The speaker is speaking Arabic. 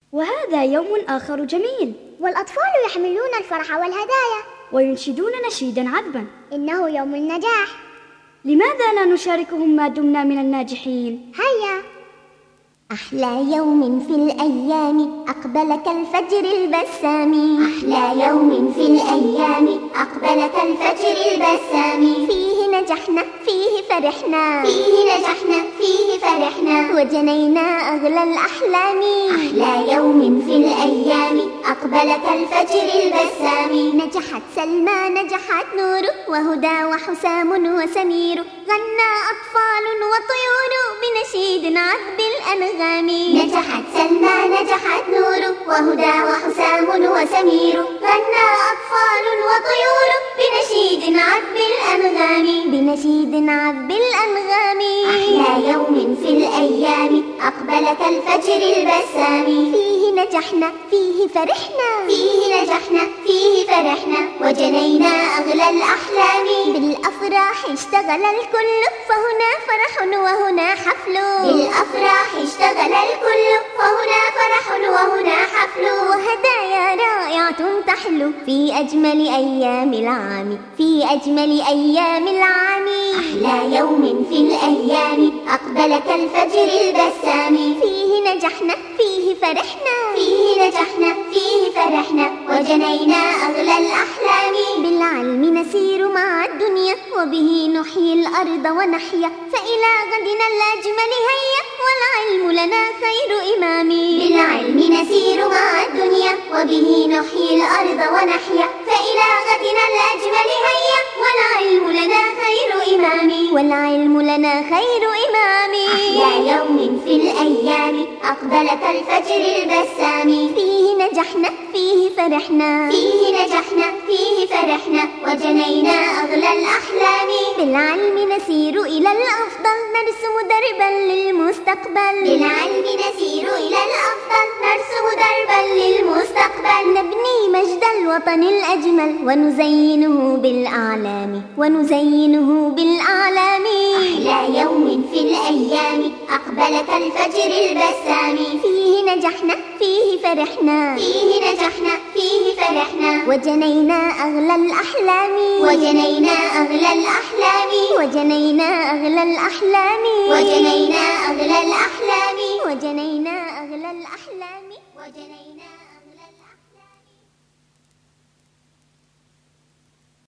وهذا يوم آخر جميل، والأطفال يحملون الفرح والهدايا وينشدون نشيدا عذبا. إنه يوم النجاح. لماذا لا نشاركهم ما دمنا من الناجحين؟ هيا. أحلى يوم في الأيام أقبل كالفجر البسام. أحلى يوم في الأيام أقبل كالفجر البسام. فيه نجحنا فيه فرحنا، فيه نجحنا فيه فرحنا، وجنينا أغلى الأحلام. أحلى يوم في الأيام أقبل كالفجر البسام. نجحت سلمى نجحت نور، وهدى وحسام وسمير، غنى أطفال وطيور بنشيد عذب الأنغام. نجحت سلمى نجحت نور، وهدى وحسام وسمير، غنى أطفال وطيور بنشيد عذب الأنغام. بنشيد عذب الأنغام. أحلى يوم في الأيام أقبل كالفجر البسام. فيه نجحنا فيه فرحنا، فيه نجحنا فيه فرحنا، وجنينا أغلى الأحلام. بالأفراح اشتغل الكل، فهنا فرح وهنا حفل. بالأفراح اشتغل الكل، فهنا فرح وهنا حفل. وهدايا رائعة تحلو في أجمل أيام العام، في أجمل أيام العام. أحلى يوم في الأيام أقبل كالفجر البسام. فيه نجحنا فيه فرحنا، فيه نجحنا فيه فرحنا، وجنينا أغلى الأحلام. بالعلم نسير مع الدنيا، وبه نحيي الأرض ونحيا، فإلى غدنا الأجمل هيا، والعلم لنا خير إمام. بالعلم نسير مع الدنيا، وبه نحيي الأرض ونحيا، فإلى غدنا الأجمل هيا، والعلم لنا خير إمام. والعلم لنا خير إمام. أحلى يوم في الأيام أقبل كالفجر البسام. فيه نجحنا فيه فرحنا، فيه نجحنا فيه فرحنا، وجنينا أغلى الأحلام. بالعلم نسير إلى الأفضل، نرسم دربا للمستقبل. بالعلم نسير إلى الأفضل، نرسم دربا للمستقبل. نبني مجد الوطن الأجمل، ونزينه بالأعلام، ونزينه بالأعلام. أحلى يوم في الأيام أقبل كالفجر البسام. فيه نجحنا فيه فرحنا، فيه نجحنا فيه فرحنا، وجنينا أغلى الأحلام. وجنينا أغلى الأحلام. وجنينا أغلى الأحلام. وجنينا أغلى الأحلام. وجنينا أغلى الأحلام. وجنينا